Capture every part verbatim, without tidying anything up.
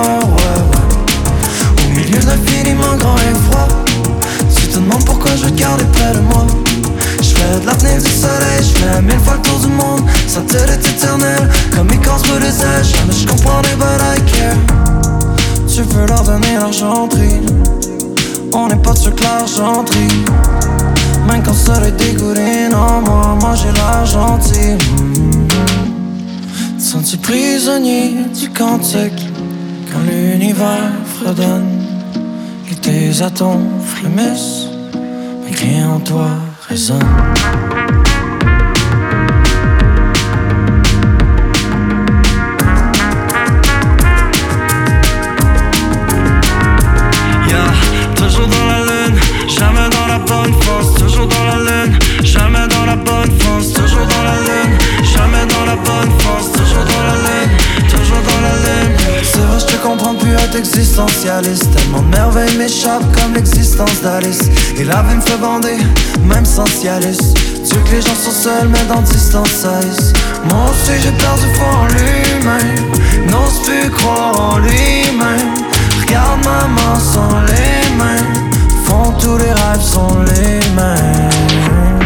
mort, ouais, ouais. Au milieu de l'infiniment grand et froid, tu te demandes pourquoi je te gardais près de moi. J'fais de l'apnée du soleil, j'fais mille fois le tour du monde. Ça terre est éternel, comme mes corps brûlent les ailes. Jamais je comprendrai, but I care. Tu veux leur donner l'argenterie, on n'est pas sûr que l'argenterie. Même quand ça est dégoûté, non, moi, moi j'ai l'argenterie. mm-hmm. Te sens-tu prisonnier du cantique quand l'univers fredonne, que tes atomes frémissent, mais rien en toi résonne. Toujours dans la lune, jamais dans la bonne force. Toujours dans la lune, jamais dans la bonne force. Toujours dans la lune, jamais dans la bonne force. Toujours dans la lune, toujours dans la lune. C'est vrai, je te comprends plus être existentialiste. Tellement de merveilles m'échappent comme l'existence d'Alice. Et la vie me fait bander, même sans Cialis. Dieu que les gens sont seuls, mais dans distance seize. Moi aussi j'ai perdu foi en lui-même. N'ose plus croire en lui-même. Regarde maman sans les mains, font tous les rêves sont les mêmes.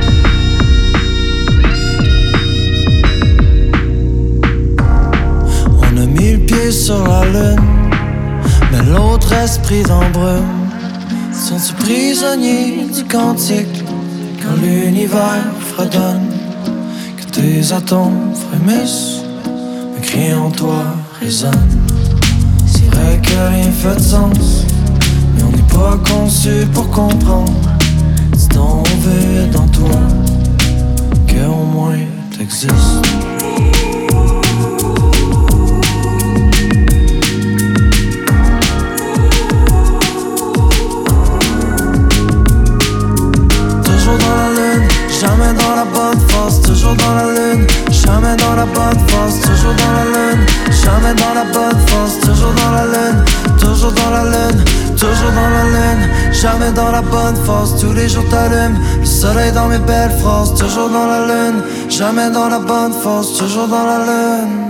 On a mis le pied sur la lune, mais l'autre reste pris dans brume. Sont-tu prisonnier du cantique quand l'univers fredonne, que tes atomes frémissent, mais cris en toi résonne. C'est vrai que rien fait de sens, mais on n'est pas conçu pour comprendre. Dis donc vide en toi, qu'au moins t'existes. Toujours dans la lune, jamais dans la bonne force. Toujours dans la lune, jamais dans la bonne force. Toujours dans la lune, jamais dans la bonne force. Toujours dans la lune, toujours dans la lune, toujours dans la lune, jamais dans la bonne force. Tous les jours t'allumes, le soleil dans mes belles phrases. Toujours dans la lune, jamais dans la bonne force. Toujours dans la lune.